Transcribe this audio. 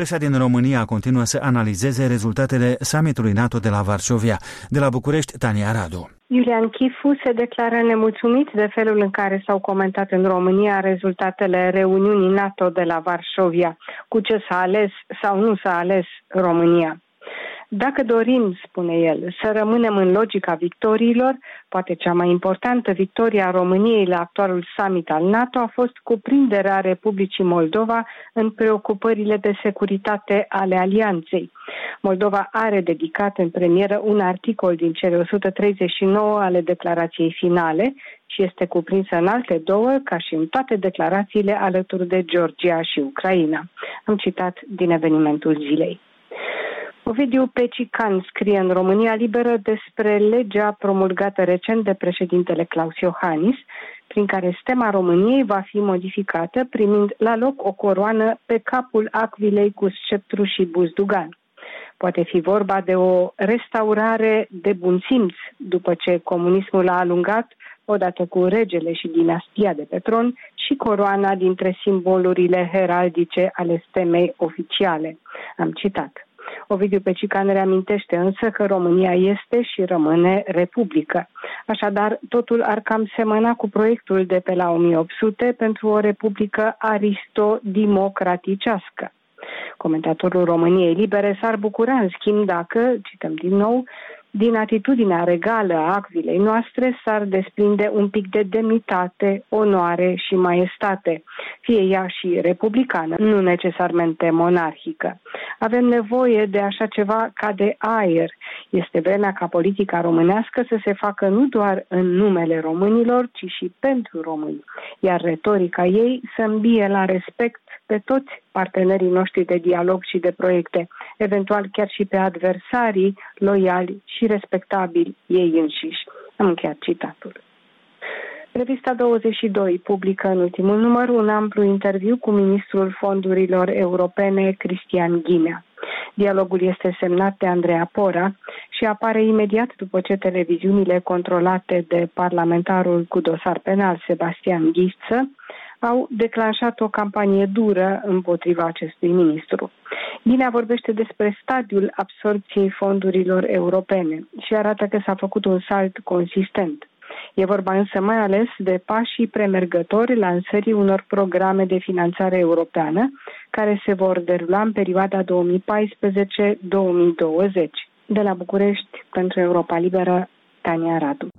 Presa din România continuă să analizeze rezultatele summitului NATO de la Varșovia. De la București, Tania Radu. Iulian Chifu se declară nemulțumit de felul în care s-au comentat în România rezultatele reuniunii NATO de la Varșovia, cu ce s-a ales sau nu s-a ales România. Dacă dorim, spune el, să rămânem în logica victoriilor, poate cea mai importantă victorie a României la actualul summit al NATO a fost cuprinderea Republicii Moldova în preocupările de securitate ale alianței. Moldova are dedicat în premieră un articol din cele 139 ale declarației finale și este cuprinsă în alte două, ca și în toate declarațiile alături de Georgia și Ucraina. Am citat din evenimentul zilei. Ovidiu Pecican scrie în România Liberă despre legea promulgată recent de președintele Klaus Iohannis, prin care stema României va fi modificată, primind la loc o coroană pe capul acvilei cu sceptru și buzdugan. Poate fi vorba de o restaurare de bun simț, după ce comunismul a alungat, odată cu regele și dinastia de pe tron, și coroana dintre simbolurile heraldice ale stemei oficiale. Am citat. Ovidiu Pecican reamintește însă că România este și rămâne republică. Așadar, totul ar cam semăna cu proiectul de pe la 1800 pentru o republică aristodemocraticească. Comentatorul României Libere s-ar bucura, în schimb, dacă, cităm din nou, din atitudinea regală a acvilei noastre s-ar desprinde un pic de demnitate, onoare și maestate, fie ea și republicană, nu necesarmente monarhică. Avem nevoie de așa ceva ca de aer. Este vremea ca politica românească să se facă nu doar în numele românilor, ci și pentru români, iar retorica ei să îmbie la respect pe toți partenerii noștri de dialog și de proiecte, eventual chiar și pe adversarii loiali și respectabili ei înșiși. Am încheiat citatul. Revista 22 publică în ultimul număr un amplu interviu cu ministrul fondurilor europene, Cristian Ghinea. Dialogul este semnat de Andreea Pora și apare imediat după ce televiziunile controlate de parlamentarul cu dosar penal, Sebastian Ghiță, au declanșat o campanie dură împotriva acestui ministru. Ghinea vorbește despre stadiul absorbției fondurilor europene și arată că s-a făcut un salt consistent. E vorba însă mai ales de pașii premergători lansării unor programe de finanțare europeană care se vor derula în perioada 2014-2020. De la București, pentru Europa Liberă, Tania Radu.